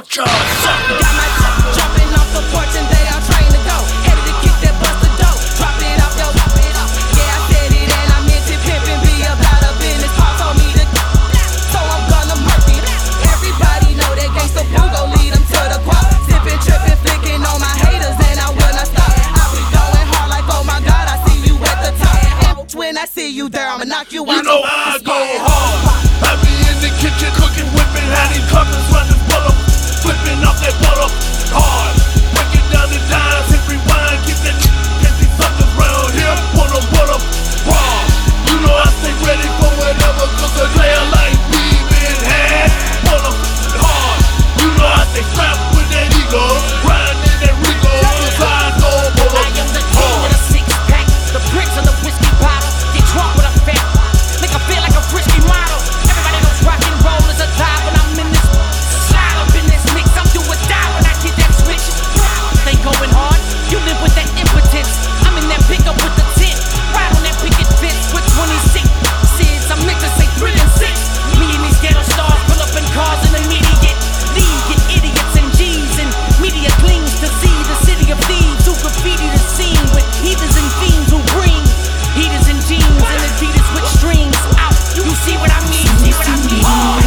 torture. Got my jumping off the porch and they all trained to go. Headed to kick that bust the dough. Drop it off, yo. Yeah, I said it and I meant it. Pimpin' be about a business. Paul told me to, so I'm gonna murk it. Everybody know that gangsta boo gon' lead them to the quad. Sippin', trippin', flicking on my haters and I will not stop. I be going hard like, oh my God, I see you at the top. And when I see you there, I'ma knock you out. You know I go hard. I be in the kitchen cooking, whipping, how these crackers run this butter, flipping off that butter hard, breaking down the dimes, hit rewind, keep that get these suckers round here, wanna butter raw. You know I stay ready for whatever, cause a player like me been had butter hard. You know I stay strapped with that ego, riding in that Rico, cause I go butter I am the king with a six-pack, the prince of the whiskey bottle. Get drunk with a fat, make her feel like a frisky model. Everybody knows rock and roll is a job when I'm in this. Slide up in this mix, I'm do or die when I get that switch. They going hard, you live with that impotence. I'm in that pickup with the tent, ride on that picket fence with 26 SIDS. I'm meant to say 3 and 6. Me and these ghetto stars pull up in cars in immediate league. Get idiots and G's and media clings to see the city of thieves who graffiti the scene with heathens and fiends who bring heaters and jeans and Adidas with strings out. You see what I mean? See what I mean?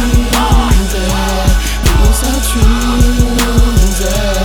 These are truths.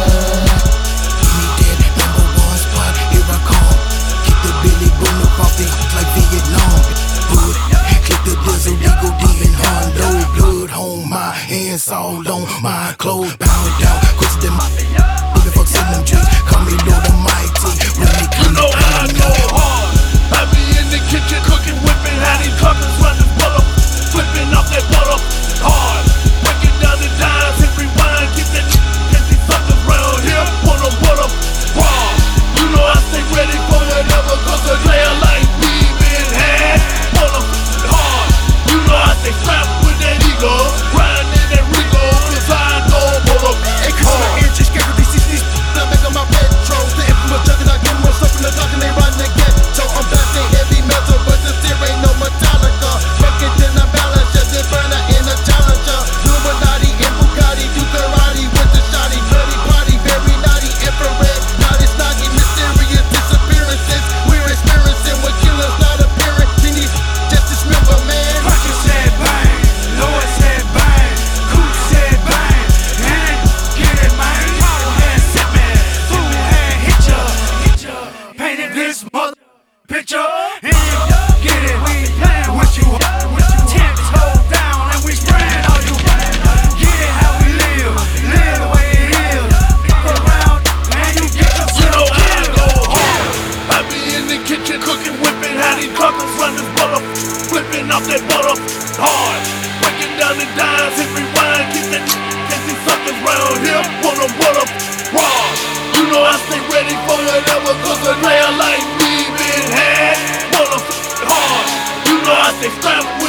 Give me that #1 spot, here I come. Kick the Billy Boom up off the like Vietnam. Hood, click the Desert Eagle Demon Hondo. Blood on my hands, all on my clothes. Pound down, quick them up. Who the fuck's in them drinks? Call me Lord Almighty. Really You know I go hard. I be in the kitchen cooking, whipping, how these crackers run this butter, flipping off that butter hard, breaking down the dimes, hit rewind, keep that get these suckers round here, wanna butter raw. You know I stay ready for whatever, cause a player like me been had butter hard. You know I stay strapped with that ego, riding in that Rico, cause I go butter Hey, cause my hard. inches scared of these I make them my petrol. The infamous jugger, I give more stuff in the dark and they run the ghetto. I'm blasting heavy metal, but this here ain't no Metallica. Bucket in the balance, just a burner in a challenger. Illuminati and Bugatti, do karate with the shotty. Bloody party, very naughty, infrared, naughty, snoggy, mysterious disappearances. We're experiencing what killers not appearing. We need just dismember, man. Pressure said bang, Lord said bang, Coop said bang, and get it man. Bottle had sip man, fool had hit ya, painted this mother picture, and get it, we ain't playing with you, 10 toes down and we spraying on you. Get it how we live the way it is. Fuck around and you get You know yourself I go killed. hard. I be in the kitchen cooking, whipping, how these crackers run this butter, flipping off that butter hard, breaking down the dimes, hit rewind, keep that get these suckers round here, wanna butter raw. You know I stay ready for whatever, cause a player like me been had butter hard. You know I stay strapped